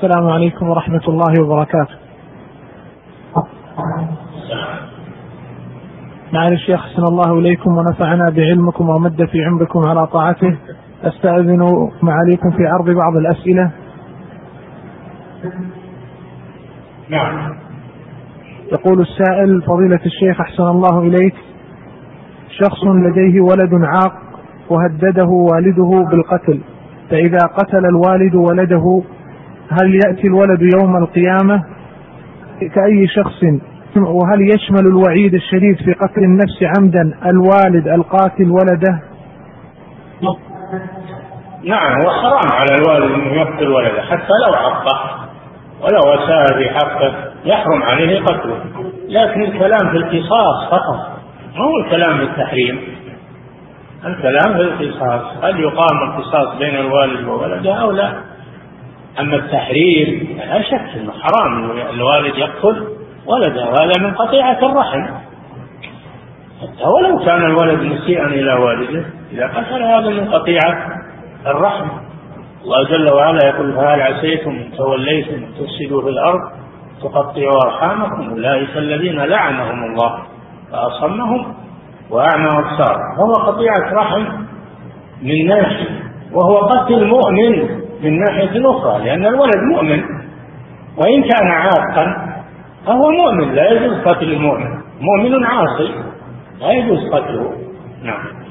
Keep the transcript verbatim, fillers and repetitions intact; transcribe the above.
السلام عليكم ورحمة الله وبركاته. معالي الشيخ أحسن الله إليكم ونفعنا بعلمكم ومد في عمركم على طاعته، أستأذن معاليكم في عرض بعض الأسئلة. نعم. يقول السائل: فضيلة الشيخ أحسن الله إليك، شخص لديه ولد عاق وهدده والده بالقتل، فإذا قتل الوالد ولده هل يأتي الولد يوم القيامة كأي شخص؟ وهل يشمل الوعيد الشديد في قتل النفس عمدا الوالد القاتل ولده؟ نعم، وحرام على الوالد أن يقتل ولده حتى لو عقه ولو أساء في حقه، يحرم عليه قتله. لكن الكلام في القصاص فقط، مو الكلام في التحريم. الكلام في القصاص، هل يقام القصاص بين الوالد وولده أو لا؟ أما التحريم لا شك أنه حرام الوالد يقتل ولده، وهذا من قطيعة الرحم، حتى ولو كان الولد مسيئا إلى والده إذا قتل هذا من قطيعة الرحم. الله جل وعلا يقول: فهل عسيتم إن توليتم أن تفسدوا في الأرض تقطعوا أرحامكم أولئك الذين لعنهم الله فأصمهم وأعمى أبصارهم. فهو قطيعة رحم من ناحية، وهو قتل مؤمن من ناحية أخرى، لأن الولد مؤمن وإن كان عاقا فهو مؤمن، لا يجوز قتل المؤمن، مؤمن عاصي لا يجوز قتله. نعم.